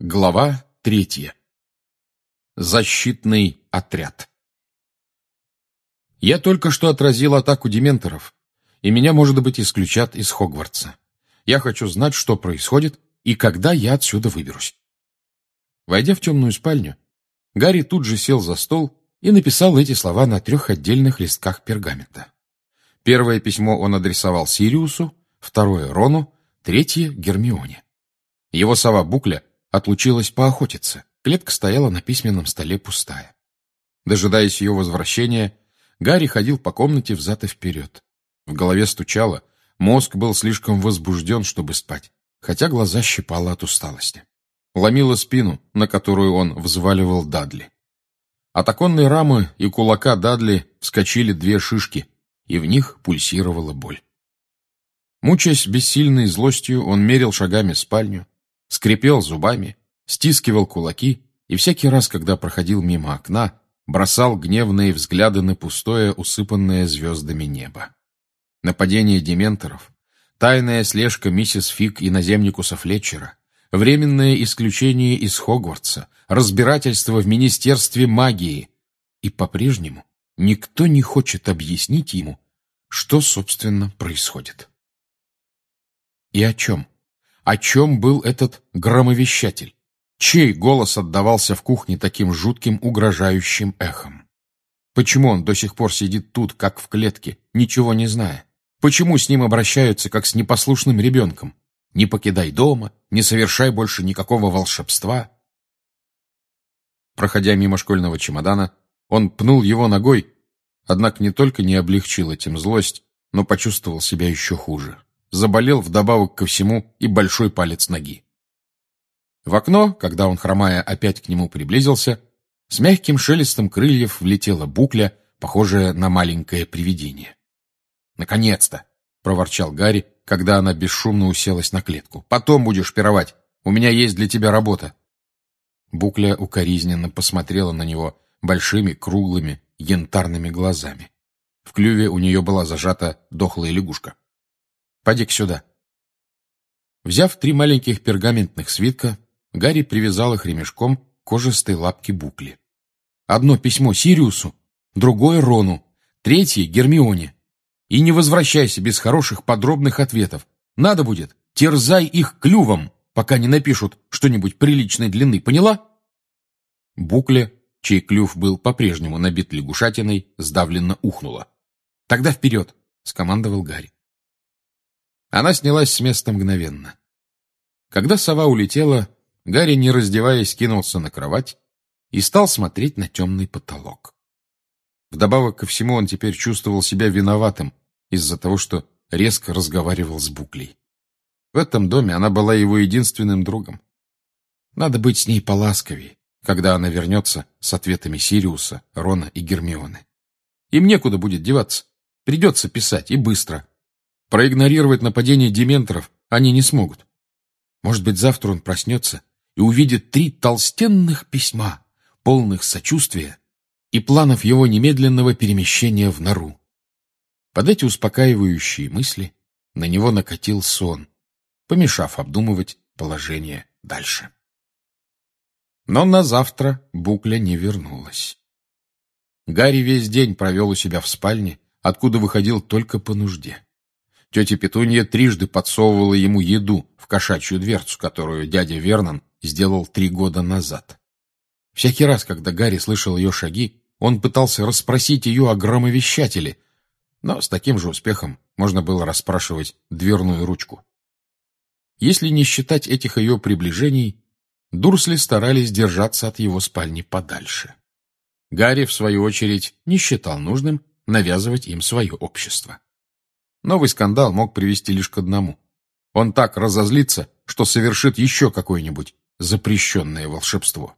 Глава 3. Защитный отряд. Я только что отразил атаку дементоров, и меня, может быть, исключат из Хогвартса. Я хочу знать, что происходит и когда я отсюда выберусь. Войдя в темную спальню, Гарри тут же сел за стол и написал эти слова на 3 отдельных листках пергамента. Первое письмо он адресовал Сириусу, второе — Рону, третье — Гермионе. Его сова Букля отлучилась поохотиться. Клетка стояла на письменном столе пустая. Дожидаясь ее возвращения, Гарри ходил по комнате взад и вперед. В голове стучало, мозг был слишком возбужден, чтобы спать, хотя глаза щипало от усталости. Ломило спину, на которую он взваливал Дадли. От оконной рамы и кулака Дадли вскочили 2 шишки, и в них пульсировала боль. Мучаясь бессильной злостью, он мерил шагами спальню, скрипел зубами, стискивал кулаки и всякий раз, когда проходил мимо окна, бросал гневные взгляды на пустое, усыпанное звездами небо. Нападение дементоров, тайная слежка миссис Фиг и наземникуса Флетчера, временное исключение из Хогвартса, разбирательство в Министерстве магии. И по-прежнему никто не хочет объяснить ему, что, собственно, происходит. И о чем? О чем был этот громовещатель? Чей голос отдавался в кухне таким жутким, угрожающим эхом? Почему он до сих пор сидит тут, как в клетке, ничего не зная? Почему с ним обращаются, как с непослушным ребенком? Не покидай дома, не совершай больше никакого волшебства. Проходя мимо школьного чемодана, он пнул его ногой, однако не только не облегчил этим злость, но почувствовал себя еще хуже. Заболел вдобавок ко всему и большой палец ноги. В окно, когда он, хромая, опять к нему приблизился, с мягким шелестом крыльев влетела Букля, похожая на маленькое привидение. «Наконец-то!» — проворчал Гарри, когда она бесшумно уселась на клетку. «Потом будешь пировать. У меня есть для тебя работа». Букля укоризненно посмотрела на него большими, круглыми, янтарными глазами. В клюве у нее была зажата дохлая лягушка. «Поди-ка сюда». Взяв 3 маленьких пергаментных свитка, Гарри привязал их ремешком к кожистой лапке Букли. Одно письмо Сириусу, другое Рону, третье Гермионе. И не возвращайся без хороших подробных ответов. Надо будет, терзай их клювом, пока не напишут что-нибудь приличной длины, поняла? Букля, чей клюв был по-прежнему набит лягушатиной, сдавленно ухнула. «Тогда вперед!» — скомандовал Гарри. Она снялась с места мгновенно. Когда сова улетела, Гарри, не раздеваясь, кинулся на кровать и стал смотреть на темный потолок. Вдобавок ко всему он теперь чувствовал себя виноватым из-за того, что резко разговаривал с Буклей. В этом доме она была его единственным другом. Надо быть с ней поласковее, когда она вернется с ответами Сириуса, Рона и Гермионы. Им некуда будет деваться. Придется писать, и быстро. Проигнорировать нападение дементоров они не смогут. Может быть, завтра он проснется и увидит 3 толстенных письма, полных сочувствия и планов его немедленного перемещения в нору. Под эти успокаивающие мысли на него накатил сон, помешав обдумывать положение дальше. Но на завтра Букля не вернулась. Гарри весь день провел у себя в спальне, откуда выходил только по нужде. Тетя Петунья трижды подсовывала ему еду в кошачью дверцу, которую дядя Вернон сделал 3 года назад. Всякий раз, когда Гарри слышал ее шаги, он пытался расспросить ее о громовещателе, но с таким же успехом можно было расспрашивать дверную ручку. Если не считать этих ее приближений, Дурсли старались держаться от его спальни подальше. Гарри, в свою очередь, не считал нужным навязывать им свое общество. Новый скандал мог привести лишь к одному. Он так разозлится, что совершит еще какое-нибудь запрещенное волшебство.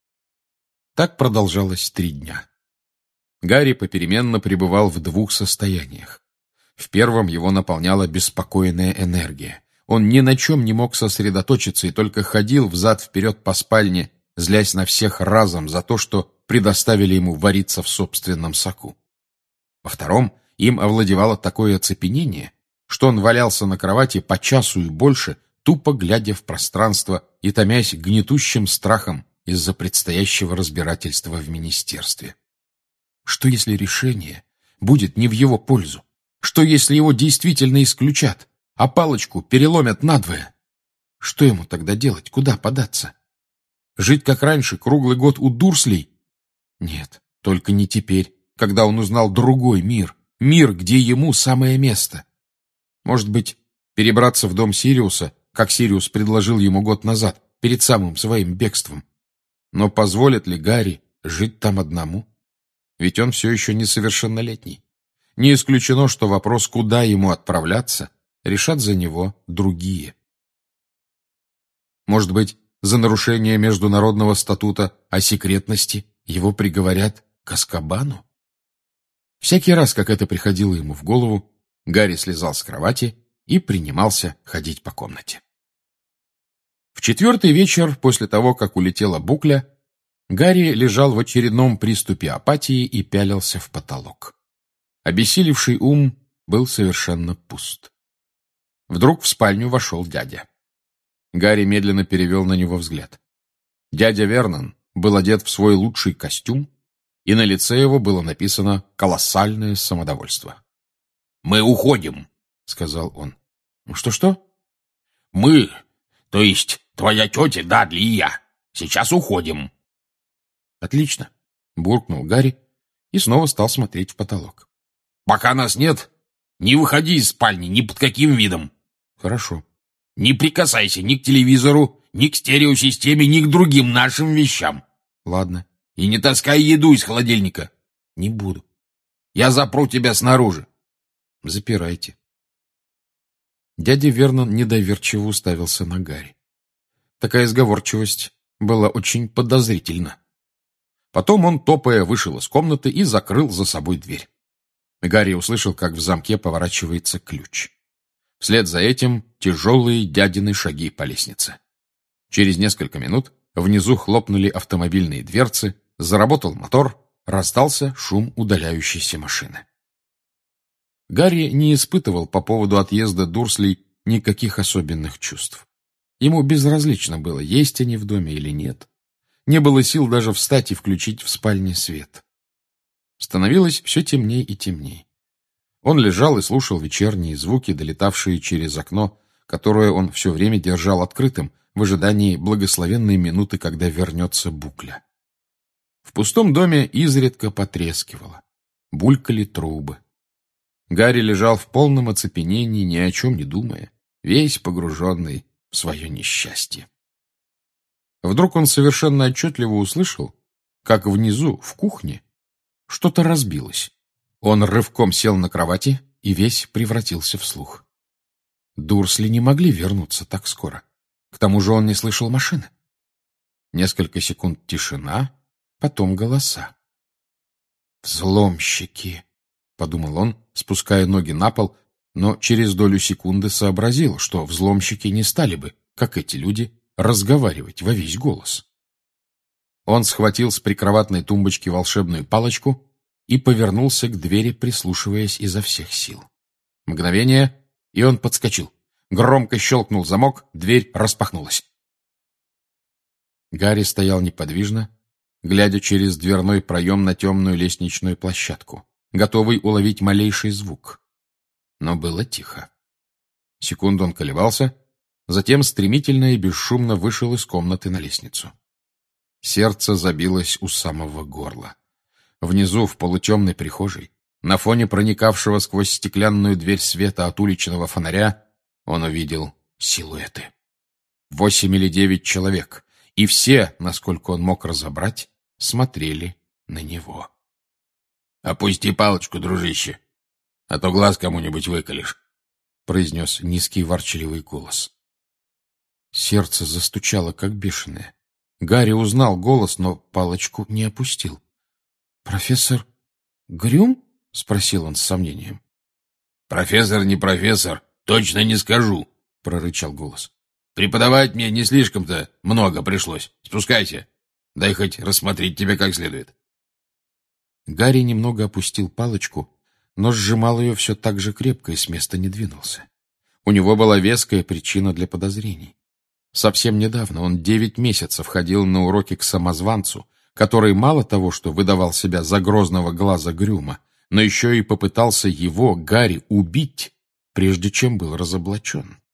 Так продолжалось 3 дня. Гарри попеременно пребывал в 2 состояниях. В первом его наполняла беспокойная энергия. Он ни на чем не мог сосредоточиться и только ходил взад-вперед по спальне, злясь на всех разом за то, что предоставили ему вариться в собственном соку. Во втором им овладевало такое оцепенение, что он валялся на кровати по часу и больше, тупо глядя в пространство и томясь гнетущим страхом из-за предстоящего разбирательства в министерстве. Что если решение будет не в его пользу? Что если его действительно исключат, а палочку переломят надвое? Что ему тогда делать? Куда податься? Жить как раньше, круглый год у Дурслей? Нет, только не теперь, когда он узнал другой мир. Мир, где ему самое место. Может быть, перебраться в дом Сириуса, как Сириус предложил ему год назад, перед самым своим бегством. Но позволит ли Гарри жить там одному? Ведь он все еще несовершеннолетний. Не исключено, что вопрос, куда ему отправляться, решат за него другие. Может быть, за нарушение международного статута о секретности его приговорят к Азкабану? Всякий раз, как это приходило ему в голову, Гарри слезал с кровати и принимался ходить по комнате. В четвертый вечер, после того, как улетела Букля, Гарри лежал в очередном приступе апатии и пялился в потолок. Обессилевший ум был совершенно пуст. Вдруг в спальню вошел дядя. Гарри медленно перевел на него взгляд. Дядя Вернон был одет в свой лучший костюм, и на лице его было написано колоссальное самодовольство. «Мы уходим», — сказал он. «Что-что?» «Мы, то есть твоя тетя Дадли и я, сейчас уходим». «Отлично», — буркнул Гарри и снова стал смотреть в потолок. «Пока нас нет, не выходи из спальни ни под каким видом». «Хорошо». «Не прикасайся ни к телевизору, ни к стереосистеме, ни к другим нашим вещам». «Ладно». «И не таскай еду из холодильника». «Не буду». «Я запру тебя снаружи». «Запирайте». Дядя Вернон недоверчиво уставился на Гарри. Такая сговорчивость была очень подозрительна. Потом он, топая, вышел из комнаты и закрыл за собой дверь. Гарри услышал, как в замке поворачивается ключ. Вслед за этим тяжелые дядины шаги по лестнице. Через несколько минут внизу хлопнули автомобильные дверцы, заработал мотор, раздался шум удаляющейся машины. Гарри не испытывал по поводу отъезда Дурслей никаких особенных чувств. Ему безразлично было, есть они в доме или нет. Не было сил даже встать и включить в спальне свет. Становилось все темней и темней. Он лежал и слушал вечерние звуки, долетавшие через окно, которое он все время держал открытым, в ожидании благословенной минуты, когда вернется Букля. В пустом доме изредка потрескивало. Булькали трубы. Гарри лежал в полном оцепенении, ни о чем не думая, весь погруженный в свое несчастье. Вдруг он совершенно отчетливо услышал, как внизу, в кухне, что-то разбилось. Он рывком сел на кровати и весь превратился в слух. Дурсли не могли вернуться так скоро. К тому же он не слышал машины. Несколько секунд тишина, потом голоса. «Взломщики», — подумал он, спуская ноги на пол, но через долю секунды сообразил, что взломщики не стали бы, как эти люди, разговаривать во весь голос. Он схватил с прикроватной тумбочки волшебную палочку и повернулся к двери, прислушиваясь изо всех сил. Мгновение, и он подскочил. Громко щелкнул замок, дверь распахнулась. Гарри стоял неподвижно, глядя через дверной проем на темную лестничную площадку, готовый уловить малейший звук. Но было тихо. Секунду он колебался, затем стремительно и бесшумно вышел из комнаты на лестницу. Сердце забилось у самого горла. Внизу, в полутемной прихожей, на фоне проникавшего сквозь стеклянную дверь света от уличного фонаря, он увидел силуэты. 8 или 9 человек, и все, насколько он мог разобрать, смотрели на него. «Опусти палочку, дружище, а то глаз кому-нибудь выколешь», — произнес низкий ворчливый голос. Сердце застучало, как бешеное. Гарри узнал голос, но палочку не опустил. «Профессор Грюм?» — спросил он с сомнением. «Профессор, не профессор, точно не скажу», — прорычал голос. «Преподавать мне не слишком-то много пришлось. Спускайся. Дай хоть рассмотреть тебя как следует». Гарри немного опустил палочку, но сжимал ее все так же крепко и с места не двинулся. У него была веская причина для подозрений. Совсем недавно он 9 месяцев ходил на уроки к самозванцу, который мало того, что выдавал себя за грозного глаза Грюма, но еще и попытался его, Гарри, убить, прежде чем был разоблачен.